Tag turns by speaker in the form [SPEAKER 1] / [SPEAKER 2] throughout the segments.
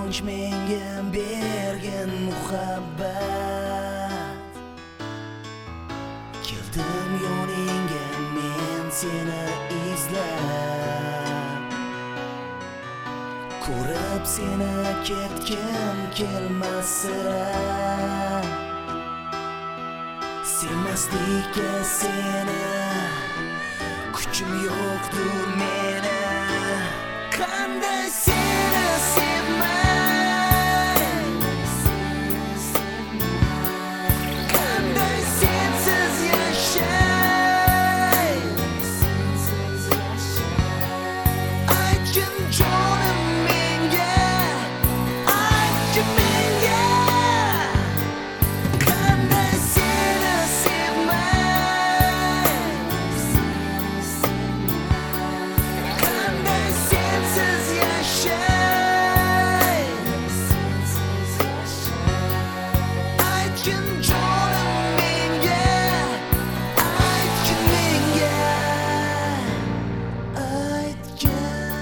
[SPEAKER 1] quvonch menga bergin muhabbat. Keldim yoningga men seni izlab, ko'rib seni ketgim kelmas sira. Sevmaslikka seni kuchim yo'qdir meni. Qanday seni sevmay, qanday sensiz yashay. Aytgin jonim menga, aytgin menga. Qanday seni sevmay, qanday sensiz yashay. Aytgin jonim menga, aytgin menga, aytgin.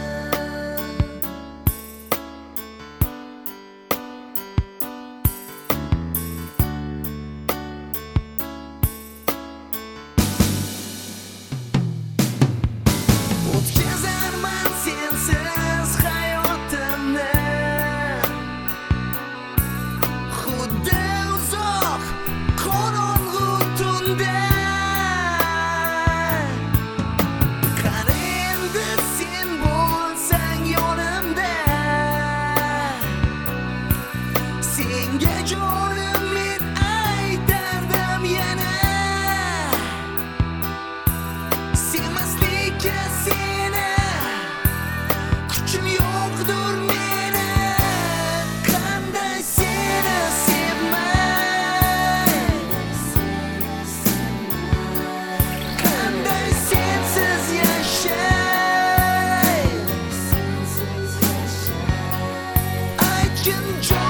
[SPEAKER 1] O'tkazarman sensiz hayotimni, xuddi uzoq qorong'u tunda. Qani endi sen bo'lsang yonimda, senga jonim men aytardim yana. Sevmaslikka seni kuchim yo'qdir meni. Qanday seni sevmay, qanday sensiz yashay. Aytgin